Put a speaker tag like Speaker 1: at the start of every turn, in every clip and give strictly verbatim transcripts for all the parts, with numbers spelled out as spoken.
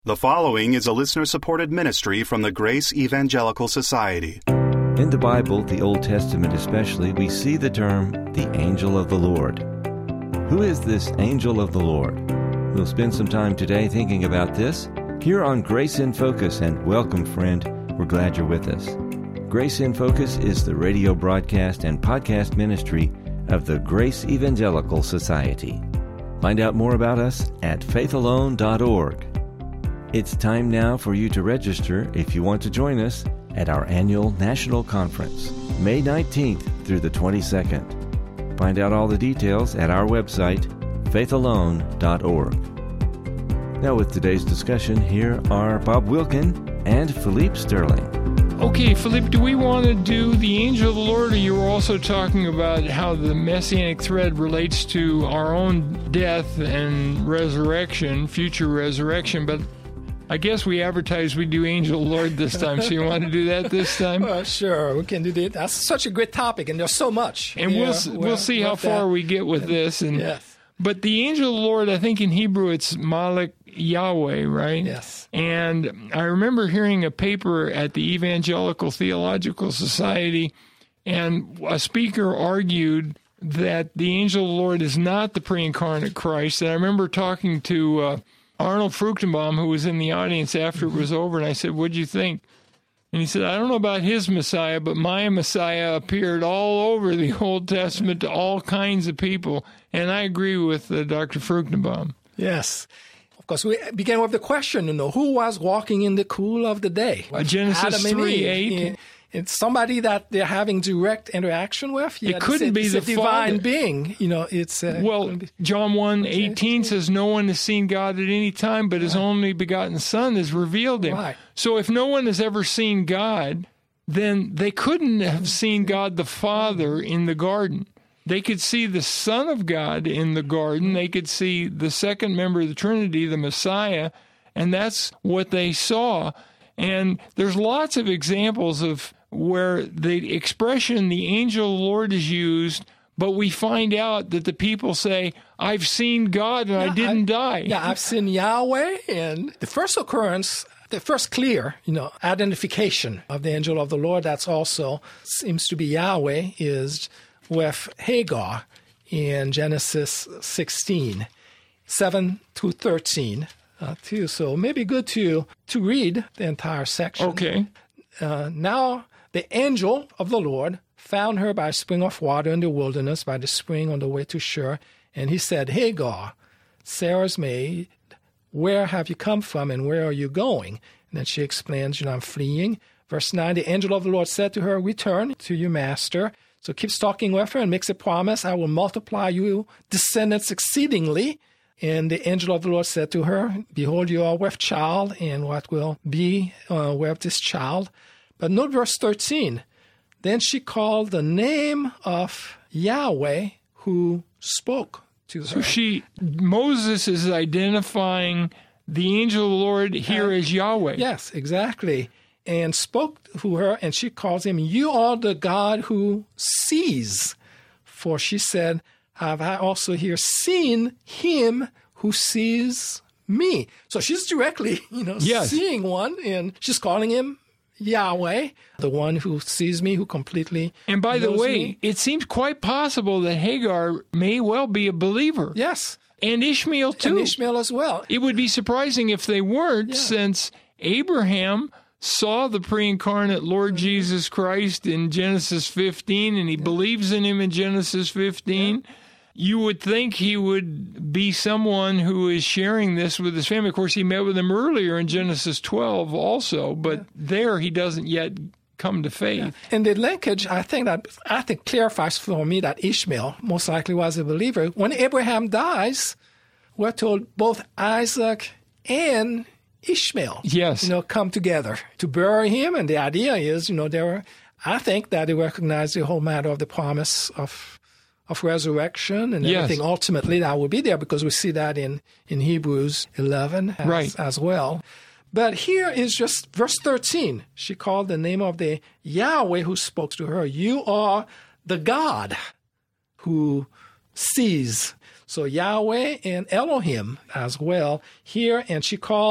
Speaker 1: The following is a listener-supported ministry from the Grace Evangelical Society.
Speaker 2: In the Bible, the Old Testament especially, we see the term, the angel of the Lord. Who is this angel of the Lord? We'll spend some time today thinking about this here on Grace in Focus, and welcome, friend. We're glad you're with us. Grace in Focus is the radio broadcast and podcast ministry of the Grace Evangelical Society. Find out more about us at faith alone dot org. It's time now for you to register if you want to join us at our annual national conference, May nineteenth through the twenty-second. Find out all the details at our website, faith alone dot org. Now with today's discussion, here are Bob Wilkin and Philippe Sterling.
Speaker 3: Okay, Philippe, do we want to do the angel of the Lord, or you were also talking about how the Messianic thread relates to our own death and resurrection, future resurrection, but I guess we advertised we do angel of the Lord this time, so you want to do that this time?
Speaker 4: Well, sure, we can do that. That's such a great topic, and there's so much.
Speaker 3: And we'll, we'll, we'll see how far that. we get with this. And,
Speaker 4: yes.
Speaker 3: But the angel of the Lord, I think in Hebrew it's Malach Yahweh, right?
Speaker 4: Yes.
Speaker 3: And I remember hearing a paper at the Evangelical Theological Society, and a speaker argued that the angel of the Lord is not the pre-incarnate Christ. And I remember talking to uh, Arnold Fruchtenbaum, who was in the audience after it was over, and I said, "What'd you think?" And he said, "I don't know about his Messiah, but my Messiah appeared all over the Old Testament to all kinds of people." And I agree with uh, Doctor Fruchtenbaum.
Speaker 4: Yes. Of course, we began with the question, you know, who was walking in the cool of the day?
Speaker 3: Uh, Genesis three eight.
Speaker 4: It's somebody that they're having direct interaction with.
Speaker 3: Yeah, it couldn't
Speaker 4: it's,
Speaker 3: be
Speaker 4: it's
Speaker 3: the
Speaker 4: a divine
Speaker 3: Father.
Speaker 4: being. You know, it's uh,
Speaker 3: well. John one eighteen says, "No one has seen God at any time, but His only begotten Son has revealed Him."
Speaker 4: Right.
Speaker 3: So, if no one has ever seen God, then they couldn't have seen God the Father in the garden. They could see the Son of God in the garden. They could see the second member of the Trinity, the Messiah, and that's what they saw. And there's lots of examples of where the expression the angel of the Lord is used, but we find out that the people say, "I've seen God and yeah, I didn't
Speaker 4: I,
Speaker 3: die."
Speaker 4: Yeah, I've seen Yahweh. And the first occurrence, the first clear, you know, identification of the angel of the Lord, that's also seems to be Yahweh, is with Hagar in Genesis sixteen, seven to thirteen, uh, too. So maybe good to, to read the entire section.
Speaker 3: Okay.
Speaker 4: Uh, now the angel of the Lord found her by a spring of water in the wilderness, by the spring on the way to Shur, and he said, "Hagar, Sarah's maid, where have you come from and where are you going?" And then she explains, you know, "I'm fleeing." Verse nine, the angel of the Lord said to her, "Return to your master." So keeps talking with her and makes a promise, "I will multiply you descendants exceedingly." And the angel of the Lord said to her, "Behold, you are with child, and what will be uh, with this child?" But note verse thirteen. Then she called the name of Yahweh who spoke to her.
Speaker 3: So she, Moses is identifying the angel of the Lord here uh, as Yahweh.
Speaker 4: Yes, exactly. And spoke to her, and she calls him, "You are the God who sees." For she said, "Have I also here seen him who sees me?" So she's directly, you know,
Speaker 3: yes.
Speaker 4: seeing one, and she's calling him Yahweh, the one who sees me, who completely
Speaker 3: And by the
Speaker 4: knows
Speaker 3: way,
Speaker 4: me.
Speaker 3: it seems quite possible that Hagar may well be a believer.
Speaker 4: Yes.
Speaker 3: And Ishmael too.
Speaker 4: And Ishmael as well.
Speaker 3: It would be surprising if they weren't,
Speaker 4: Yeah.
Speaker 3: since Abraham saw the pre-incarnate Lord mm-hmm. Jesus Christ in Genesis fifteen, and he yeah. believes in him in Genesis fifteen. Yeah. You would think he would be someone who is sharing this with his family. Of course, he met with him earlier in Genesis twelve also, but yeah. there he doesn't yet come to faith.
Speaker 4: Yeah. And the linkage, I think that I think clarifies for me that Ishmael most likely was a believer. When Abraham dies, we're told both Isaac and Ishmael,
Speaker 3: yes.
Speaker 4: you know, come together to bury him. And the idea is, you know, they were, I think that they recognize the whole matter of the promise of of resurrection and
Speaker 3: yes.
Speaker 4: everything ultimately that will be there, because we see that in, in Hebrews eleven as,
Speaker 3: right.
Speaker 4: as well. But here is just verse thirteen. She called the name of the Yahweh who spoke to her. "You are the God who sees." So Yahweh and Elohim as well here. And she called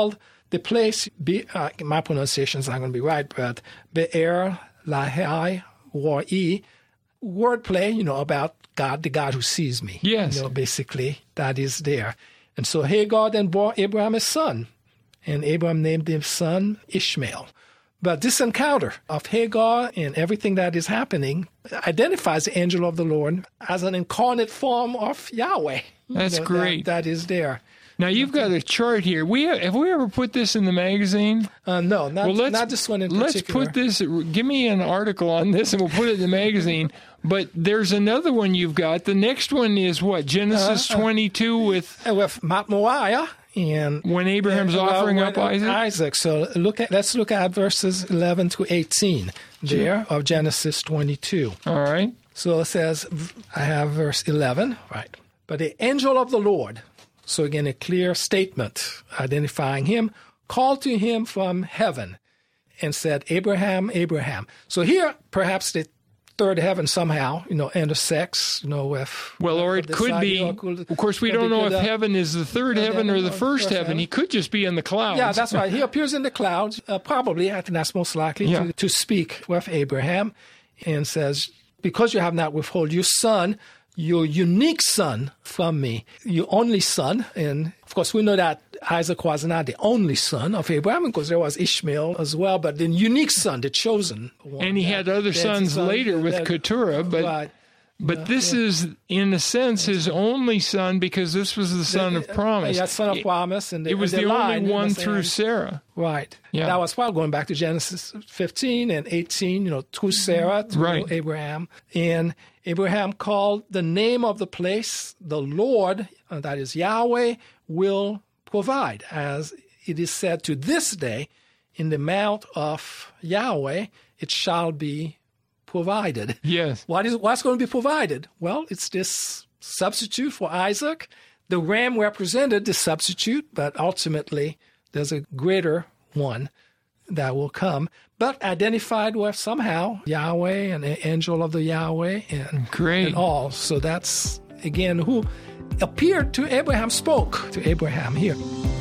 Speaker 4: the place, be, uh, my pronunciations aren't going to be right, but Be'er Lahai Roi, wordplay, you know, about God, the God who sees me.
Speaker 3: Yes.
Speaker 4: You know, basically, that is there. And so Hagar then bore Abraham a son, and Abraham named his son Ishmael. But this encounter of Hagar and everything that is happening identifies the angel of the Lord as an incarnate form of Yahweh.
Speaker 3: That's
Speaker 4: You know,
Speaker 3: great.
Speaker 4: That, that is there.
Speaker 3: Now, you've got a chart here. We Have we ever put this in the magazine?
Speaker 4: Uh, no, not,
Speaker 3: Well, let's,
Speaker 4: not this one in
Speaker 3: let's
Speaker 4: particular.
Speaker 3: put this, give me an article on this and we'll put it in the magazine. But there's another one you've got. The next one is what? Genesis
Speaker 4: Uh, uh,
Speaker 3: twenty-two with
Speaker 4: And with Mount Moriah and
Speaker 3: when Abraham's
Speaker 4: uh,
Speaker 3: offering
Speaker 4: when-
Speaker 3: up Isaac?
Speaker 4: Isaac. So look at let's look at verses eleven to eighteen there of Genesis twenty-two.
Speaker 3: All right.
Speaker 4: So it says, I have verse eleven, right? But the angel of the Lord, so again a clear statement identifying him, called to him from heaven and said, Abraham, Abraham. So here, perhaps the third heaven somehow, you know, intersects, you know, with...
Speaker 3: Well, or it
Speaker 4: this
Speaker 3: could
Speaker 4: idea,
Speaker 3: be,
Speaker 4: or could-
Speaker 3: of course, we
Speaker 4: could
Speaker 3: don't
Speaker 4: be-
Speaker 3: know
Speaker 4: could,
Speaker 3: if
Speaker 4: uh,
Speaker 3: heaven is the third
Speaker 4: third
Speaker 3: heaven or
Speaker 4: heaven
Speaker 3: the
Speaker 4: or
Speaker 3: first
Speaker 4: first
Speaker 3: heaven.
Speaker 4: heaven.
Speaker 3: He could just be in the clouds.
Speaker 4: Yeah, that's right. He appears in the clouds. Uh, probably, I think that's most likely
Speaker 3: Yeah.
Speaker 4: to, to speak with Abraham and says, because you have not withheld your son, your unique son from me, your only son. And of course, we know that Isaac was not the only son of Abraham because there was Ishmael as well, but the unique son, the chosen one.
Speaker 3: And he
Speaker 4: that-
Speaker 3: had other
Speaker 4: that
Speaker 3: sons
Speaker 4: son-
Speaker 3: later with
Speaker 4: that-
Speaker 3: Keturah, but
Speaker 4: Right.
Speaker 3: but this is, in a sense, his only son because this was the son of promise.
Speaker 4: Yeah, son of promise. And the,
Speaker 3: It was
Speaker 4: and
Speaker 3: the
Speaker 4: line,
Speaker 3: only
Speaker 4: you
Speaker 3: one
Speaker 4: know,
Speaker 3: through
Speaker 4: saying-
Speaker 3: Sarah.
Speaker 4: Right.
Speaker 3: Yeah.
Speaker 4: That was probably going back to Genesis fifteen and eighteen, you know, through Sarah, through
Speaker 3: Right.
Speaker 4: Abraham. And Abraham called the name of the place, the Lord, uh, that is Yahweh, will provide, as it is said to this day, in the mount of Yahweh, it shall be provided.
Speaker 3: Yes.
Speaker 4: What is what's going to be provided? Well, it's this substitute for Isaac. The ram represented the substitute, but ultimately there's a greater one that will come, but identified with somehow Yahweh and the angel of the Yahweh and,
Speaker 3: Great.
Speaker 4: and all. So that's, again, who appeared to Abraham, spoke to Abraham here.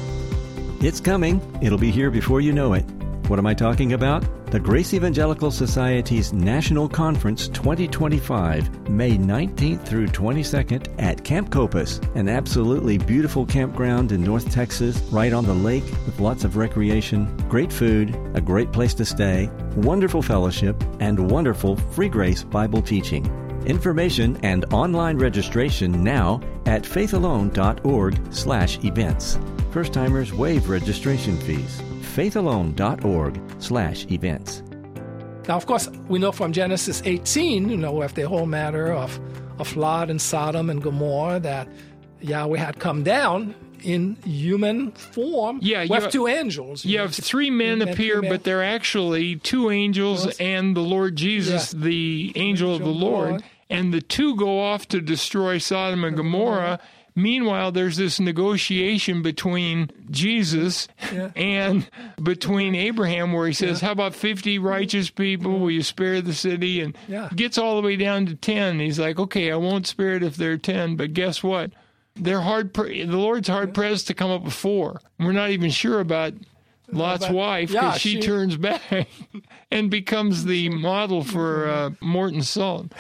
Speaker 2: It's coming. It'll be here before you know it. What am I talking about? The Grace Evangelical Society's National Conference twenty twenty-five, May nineteenth through twenty-second at Camp Copus, an absolutely beautiful campground in North Texas, right on the lake with lots of recreation, great food, a great place to stay, wonderful fellowship, and wonderful free grace Bible teaching. Information and online registration now at faithalone.org slash events. First-timers waive registration fees. faithalone.org slash events.
Speaker 4: Now, of course, we know from Genesis eighteen, you know, with the whole matter of, of Lot and Sodom and Gomorrah, that Yahweh had come down in human form
Speaker 3: Yeah, you
Speaker 4: with
Speaker 3: have-
Speaker 4: two angels.
Speaker 3: You have three men
Speaker 4: And
Speaker 3: appear,
Speaker 4: three men.
Speaker 3: but they're actually two angels
Speaker 4: Yes.
Speaker 3: and the Lord Jesus,
Speaker 4: Yeah.
Speaker 3: the angel of the
Speaker 4: Angel of the
Speaker 3: Lord.
Speaker 4: Lord.
Speaker 3: And the two go off to destroy Sodom and Gomorrah. Meanwhile, there's this negotiation between Jesus
Speaker 4: Yeah.
Speaker 3: and between Abraham where he says, how about fifty righteous people? Will you spare the city? And
Speaker 4: Yeah.
Speaker 3: gets all the way down to ten. He's like, okay, I won't spare it if they're ten, but guess what? They're hard. Pre- the Lord's hard pressed to come up with four. We're not even sure about Lot's
Speaker 4: But-
Speaker 3: wife
Speaker 4: yeah,
Speaker 3: because she,
Speaker 4: she-
Speaker 3: turns back and becomes the model for uh, Morton Salt.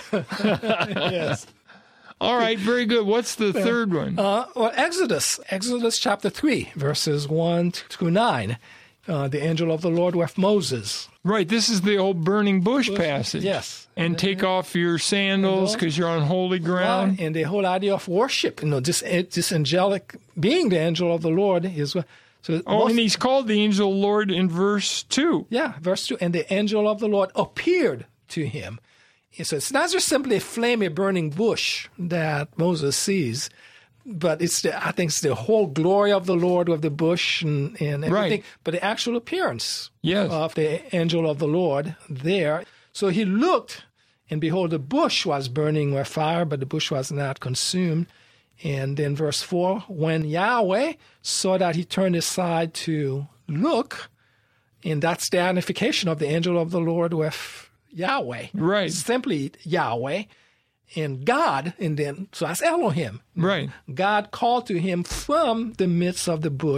Speaker 4: Yes.
Speaker 3: All right, very good. What's the third one?
Speaker 4: Uh, well, Exodus, Exodus chapter three, verses one to nine. Uh, the angel of the Lord with Moses.
Speaker 3: Right, this is the old burning bush passage.
Speaker 4: Yes.
Speaker 3: And take off your sandals because you're on holy ground.
Speaker 4: Right, and the whole idea of worship, you know, this, this angelic being the angel of the Lord is. So
Speaker 3: Oh,
Speaker 4: most-
Speaker 3: and he's called the angel Lord in verse two.
Speaker 4: Yeah, verse two. And the angel of the Lord appeared to him. So it's not just simply a flame, a burning bush that Moses sees, but it's the, I think it's the whole glory of the Lord with the bush and, and everything,
Speaker 3: Right.
Speaker 4: but the actual appearance
Speaker 3: Yes.
Speaker 4: of the angel of the Lord there. So he looked, and behold, the bush was burning with fire, but the bush was not consumed. And then verse four, when Yahweh saw that he turned aside to look, and that's the identification of the angel of the Lord with Yahweh.
Speaker 3: Right.
Speaker 4: Simply Yahweh. And God, and then, so that's Elohim.
Speaker 3: Right.
Speaker 4: God called to him from the midst of the bush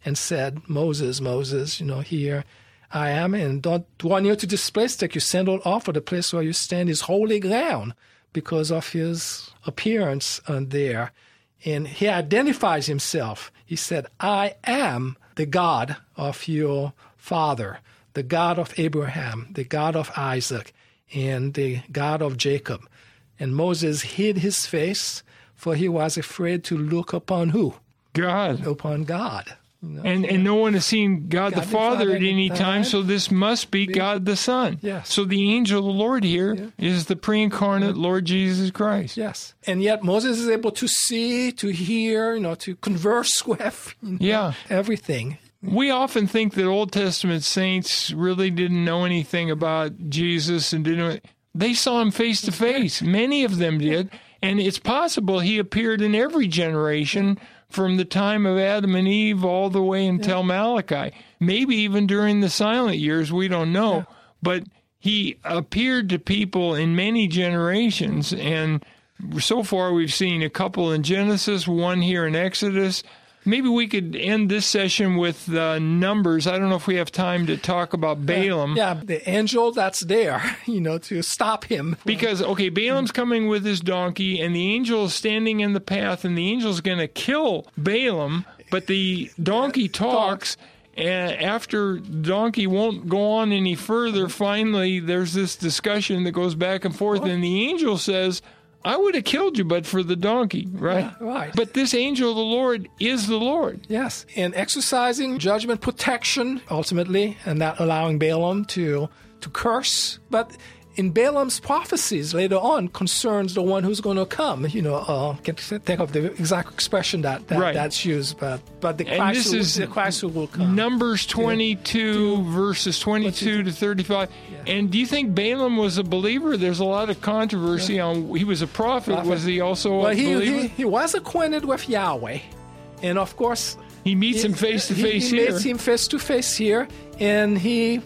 Speaker 4: and said, Moses, Moses, you know, here I am, and don't draw near to this place. Take your sandal off, for the place where you stand is holy ground, because of his appearance uh, there. And he identifies himself. He said, I am the God of your father, the God of Abraham, the God of Isaac, and the God of Jacob. And Moses hid his face, for he was afraid to look upon who?
Speaker 3: God.
Speaker 4: Upon God. You know?
Speaker 3: And and no one has seen God,
Speaker 4: God
Speaker 3: the Father
Speaker 4: the
Speaker 3: at any time,
Speaker 4: time,
Speaker 3: so this must be
Speaker 4: be,
Speaker 3: God the Son.
Speaker 4: Yes.
Speaker 3: So the angel of the Lord here
Speaker 4: yeah.
Speaker 3: is the pre-incarnate Lord Jesus Christ.
Speaker 4: Yes. And yet Moses is able to see, to hear, you know, to converse with, you know,
Speaker 3: Yeah.
Speaker 4: everything.
Speaker 3: We often think that Old Testament saints really didn't know anything about Jesus and didn't. They saw him face to face. Many of them did. And it's possible he appeared in every generation from the time of Adam and Eve all the way until yeah. Malachi. Maybe even during the silent years, we don't know. Yeah. But he appeared to people in many generations. And so far we've seen a couple in Genesis, one here in Exodus. Maybe we could end this session with uh, Numbers. I don't know if we have time to talk about Balaam.
Speaker 4: Yeah, yeah, the angel that's there, you know, to stop him.
Speaker 3: Because, okay, Balaam's coming with his donkey, and the angel is standing in the path, and the angel's going to kill Balaam, but the donkey talks, and after the donkey won't go on any further, finally there's this discussion that goes back and forth, and the angel says, I would have killed you but for the donkey, right?
Speaker 4: Yeah, right.
Speaker 3: But this angel of the Lord is the Lord.
Speaker 4: Yes, and exercising judgment protection, ultimately, and not allowing Balaam to, to curse. But in Balaam's prophecies later on concerns the one who's going to come. You know, uh, can't think of the exact expression that, that
Speaker 3: right.
Speaker 4: that's used, but but the
Speaker 3: and
Speaker 4: Christ,
Speaker 3: this
Speaker 4: who,
Speaker 3: is
Speaker 4: the Christ who will come.
Speaker 3: Numbers twenty-two, yeah. verses twenty-two to thirty-five. Yeah. And do you think Balaam was a believer? There's a lot of controversy yeah. on. He was a prophet. prophet. Was he also
Speaker 4: well,
Speaker 3: a
Speaker 4: he,
Speaker 3: believer?
Speaker 4: He, he was acquainted with Yahweh, and of course
Speaker 3: he meets he, him face to face
Speaker 4: he,
Speaker 3: here.
Speaker 4: He meets him face to face here, and he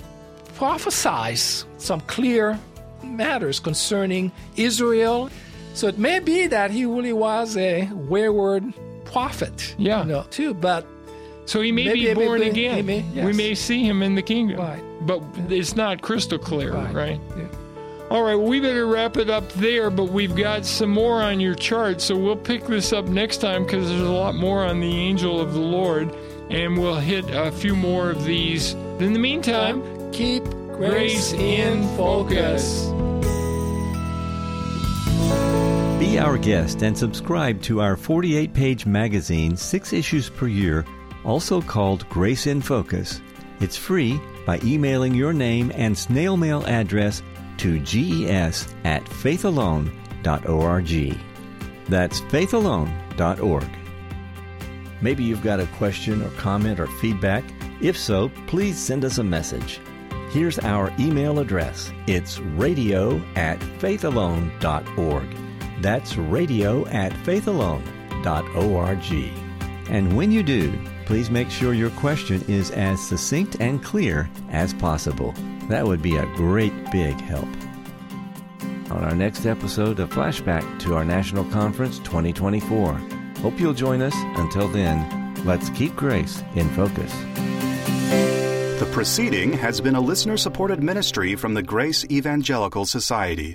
Speaker 4: prophesies some clear matters concerning Israel. So it may be that he really was a wayward prophet,
Speaker 3: yeah,
Speaker 4: you know, too. But
Speaker 3: so he may
Speaker 4: maybe,
Speaker 3: be born
Speaker 4: maybe,
Speaker 3: again.
Speaker 4: Maybe, yes.
Speaker 3: We may see him in the kingdom,
Speaker 4: right.
Speaker 3: but it's not crystal clear, right?
Speaker 4: right? Yeah.
Speaker 3: All right, well, we better wrap it up there, but we've got some more on your chart, so we'll pick this up next time because there's a lot more on the angel of the Lord, and we'll hit a few more of these. In the meantime,
Speaker 4: keep
Speaker 3: Grace in Focus.
Speaker 2: Be our guest and subscribe to our forty-eight page magazine, six issues per year, also called Grace in Focus. It's free by emailing your name and snail mail address to ges at faithalone dot org. That's faithalone dot org. Maybe you've got a question or comment or feedback. If so, please send us a message. Here's our email address. It's radio at faithalone dot org. That's radio at faithalone dot org. And when you do, please make sure your question is as succinct and clear as possible. That would be a great big help. On our next episode of Flashback to our National Conference twenty twenty-four. Hope you'll join us. Until then, let's keep grace in focus.
Speaker 1: The proceeding has been a listener-supported ministry from the Grace Evangelical Society.